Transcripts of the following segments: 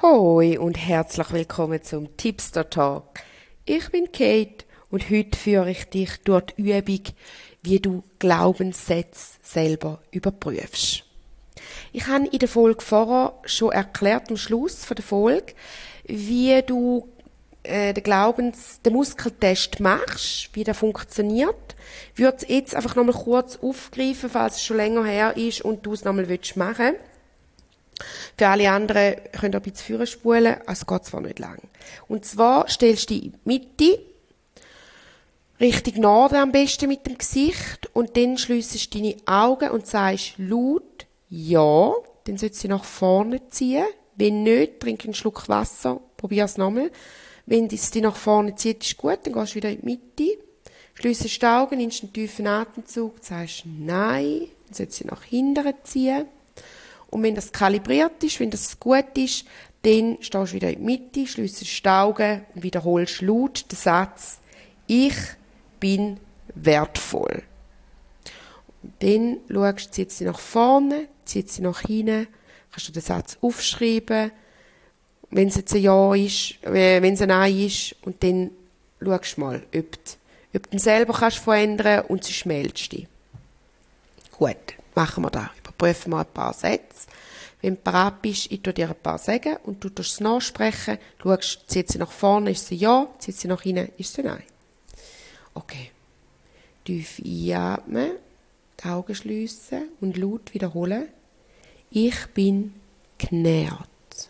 Hoi und herzlich willkommen zum Tipster Talk. Ich bin Kate und heute führe ich dich durch die Übung, wie du Glaubenssätze selber überprüfst. Ich habe in der Folge vorher schon erklärt, am Schluss der Folge, wie du den Muskeltest machst, wie der funktioniert. Ich würde es jetzt einfach nochmal kurz aufgreifen, falls es schon länger her ist und du es nochmal machen willst. Für alle anderen könnt ihr ein bisschen vorspulen, es geht zwar nicht lang. Und zwar stellst du dich in die Mitte, Richtung Norden am besten mit dem Gesicht, und dann schliessest deine Augen und sagst laut Ja, dann sollst du sie nach vorne ziehen. Wenn nicht, trink einen Schluck Wasser, probier es nochmal. Wenn es dich nach vorne zieht, ist gut, dann gehst du wieder in die Mitte, schliessest die Augen, nimmst einen tiefen Atemzug, sagst Nein, dann sollst du sie nach hinten ziehen. Und wenn das kalibriert ist, wenn das gut ist, dann stehst du wieder in die Mitte, schliessest die Augen und wiederholst laut den Satz Ich bin wertvoll. Und dann schaust du, zieht sie nach vorne, zieht sie nach hinten, kannst du den Satz aufschreiben, wenn es jetzt ein Ja ist, wenn es ein Nein ist, und dann schaust du mal, ob du ihn selber kannst verändern und sie schmelzt dich. Gut, machen wir das. Überprüfen wir ein paar Sätze. Wenn du bereit bist, ich tue dir ein paar sagen und du tust es nachsprechen. Schaust, zieht sie nach vorne, ist sie Ja, zieht sie nach hinten, ist sie Nein. Okay. Tief einatmen, die Augen schliessen und laut wiederholen. Ich bin genährt.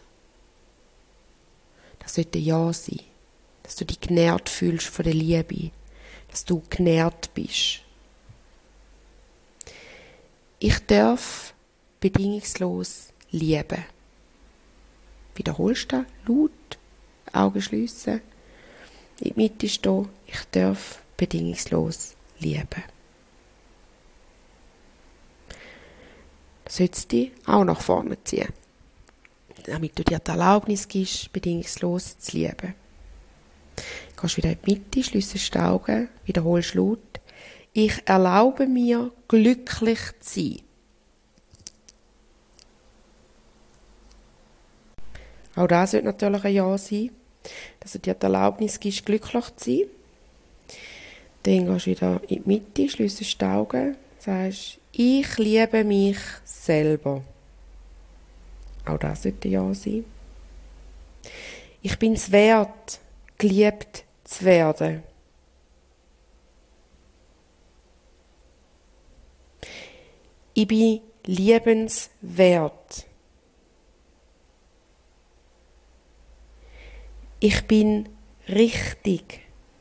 Das sollte Ja sein. Dass du dich genährt fühlst von der Liebe. Dass du genährt bist. Ich darf bedingungslos lieben. Wiederholst du laut, Augen schliessen, in die Mitte stehen. Ich darf bedingungslos lieben. Das sollst du dich auch nach vorne ziehen, damit du dir die Erlaubnis gibst, bedingungslos zu lieben. Gehst wieder in die Mitte, schliessest die Augen, wiederholst laut. Ich erlaube mir, glücklich zu sein. Auch das sollte natürlich ein Ja sein, dass du dir die Erlaubnis gibst, glücklich zu sein. Dann gehst du wieder in die Mitte, schliessest die Augen, sagst, ich liebe mich selber. Auch das sollte ein Ja sein. Ich bin es wert, geliebt zu werden. Ich bin liebenswert. Ich bin richtig.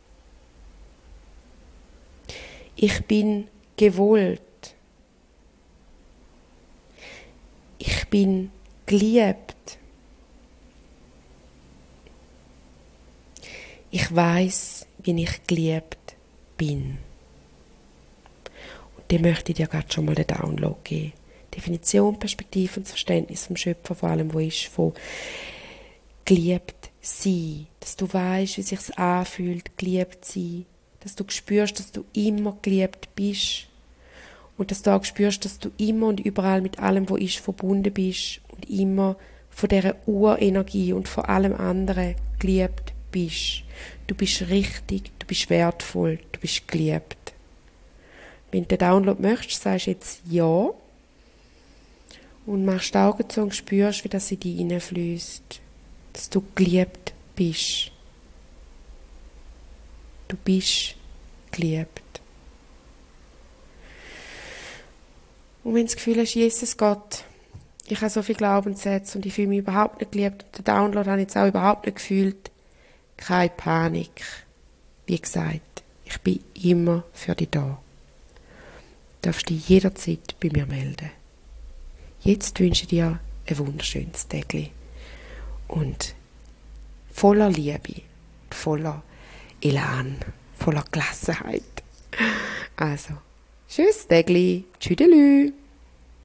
Ich bin gewollt. Ich bin geliebt. Ich weiß, wie ich geliebt bin. Dem möchte ich dir gerade schon mal den Download geben. Definition, Perspektive und das Verständnis vom Schöpfer, vor allem, wo ist von geliebt sein. Dass du weißt, wie es sich anfühlt, geliebt sein. Dass du spürst, dass du immer geliebt bist. Und dass du auch spürst, dass du immer und überall mit allem, wo ist, verbunden bist. Und immer von dieser Urenergie und von allem anderen geliebt bist. Du bist richtig, du bist wertvoll, du bist geliebt. Wenn du den Download möchtest, sagst du jetzt Ja und machst die Augen zu und spürst, wie das in dich hineinfließt, dass du geliebt bist. Du bist geliebt. Und wenn du das Gefühl hast, Jesus Gott, ich habe so viele Glaubenssätze und ich fühle mich überhaupt nicht geliebt und den Download habe ich jetzt auch überhaupt nicht gefühlt, keine Panik. Wie gesagt, ich bin immer für dich da. Du darfst dich jederzeit bei mir melden. Jetzt wünsche ich dir ein wunderschönes Tägli und voller Liebe, voller Elan, voller Gelassenheit. Also, tschüss Tägli, tschüdelü.